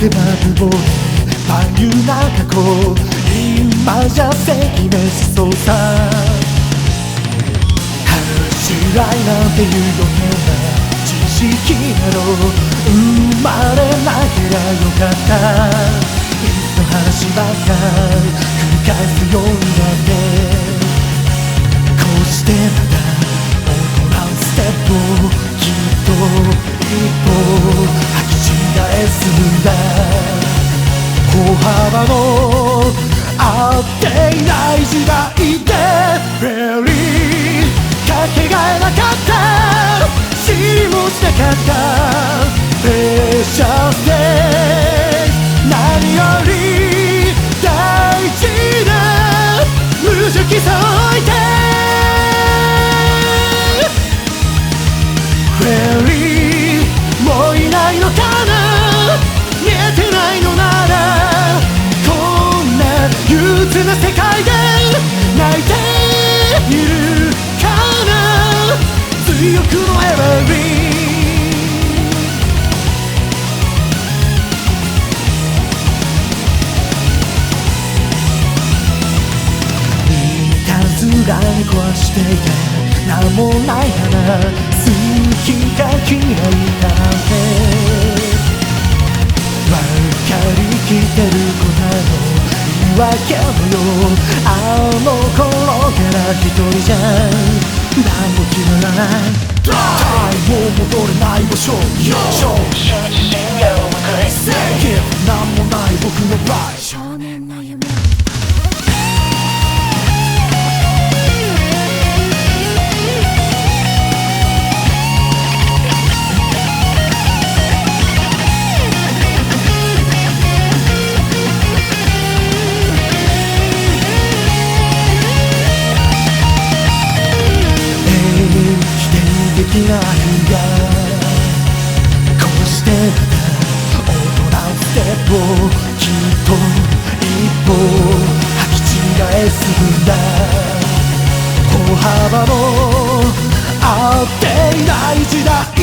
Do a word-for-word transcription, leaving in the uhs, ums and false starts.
狭くボール眉中こう今じゃせきめしそうさ話し合いなんていうような知識など生まれなけりゃよかったいつの話ばか繰り返すようになってこうしてまた大人のステップをきっと一歩履き違えすんだ歩幅の合っていない時代でフェリーかけがえなかった知りもしなかったプレッシャーステージ何より大事な無邪気さを置いてフェリーもういないのかな見えてないのならこんな憂鬱な世界で泣いているかな追憶のエバリーいたずらに壊していて名もない花好きか嫌いかなんて分かりきってる子なの言い訳もよあの頃から一人じゃ何も決まらないタイムも戻れない場所勝負し自信がうまくいって何もない僕のライフ少年の夢きな日がこうしてまた大人のステップをきっと一歩履き違えするんだ歩幅の合っていない時代